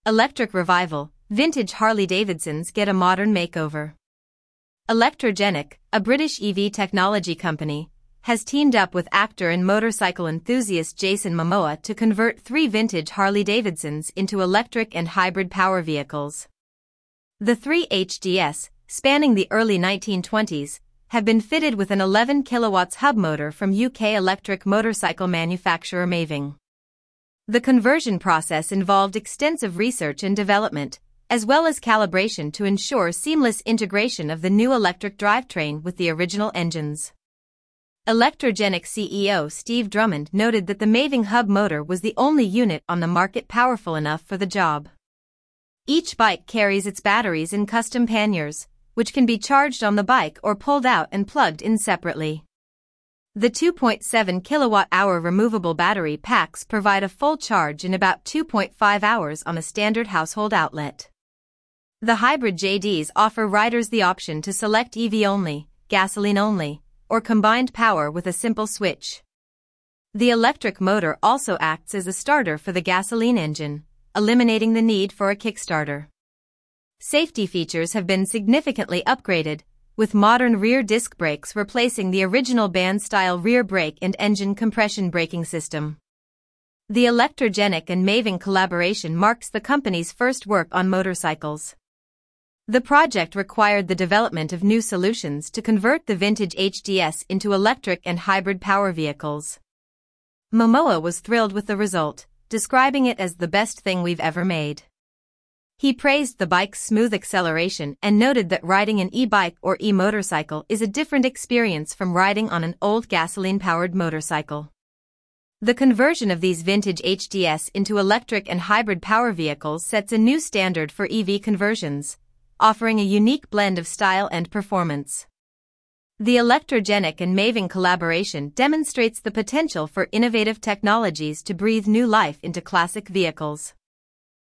Electric revival, vintage Harley-Davidsons get a modern makeover. Electrogenic, a British EV technology company, has teamed up with actor and motorcycle enthusiast Jason Momoa to convert 3 vintage Harley-Davidsons into electric and hybrid power vehicles. The 3 HDS, spanning the early 1920s, have been fitted with an 11 kW hub motor from UK electric motorcycle manufacturer Maving. The conversion process involved extensive research and development, as well as calibration to ensure seamless integration of the new electric drivetrain with the original engines. Electrogenic CEO Steve Drummond noted that the Maving hub motor was the only unit on the market powerful enough for the job. Each bike carries its batteries in custom panniers, which can be charged on the bike or pulled out and plugged in separately. The 2.7 kWh removable battery packs provide a full charge in about 2.5 hours on a standard household outlet. The hybrid JDs offer riders the option to select EV only, gasoline only, or combined power with a simple switch. The electric motor also acts as a starter for the gasoline engine, eliminating the need for a kickstarter. Safety features have been significantly upgraded, with modern rear disc brakes replacing the original band-style rear brake and engine compression braking system. The Electrogenic and Maving collaboration marks the company's first work on motorcycles. The project required the development of new solutions to convert the vintage HDS into electric and hybrid power vehicles. Momoa was thrilled with the result, describing it as the best thing we've ever made. He praised the bike's smooth acceleration and noted that riding an e-bike or e-motorcycle is a different experience from riding on an old gasoline-powered motorcycle. The conversion of these vintage HDS into electric and hybrid power vehicles sets a new standard for EV conversions, offering a unique blend of style and performance. The Electrogenic and Maving collaboration demonstrates the potential for innovative technologies to breathe new life into classic vehicles.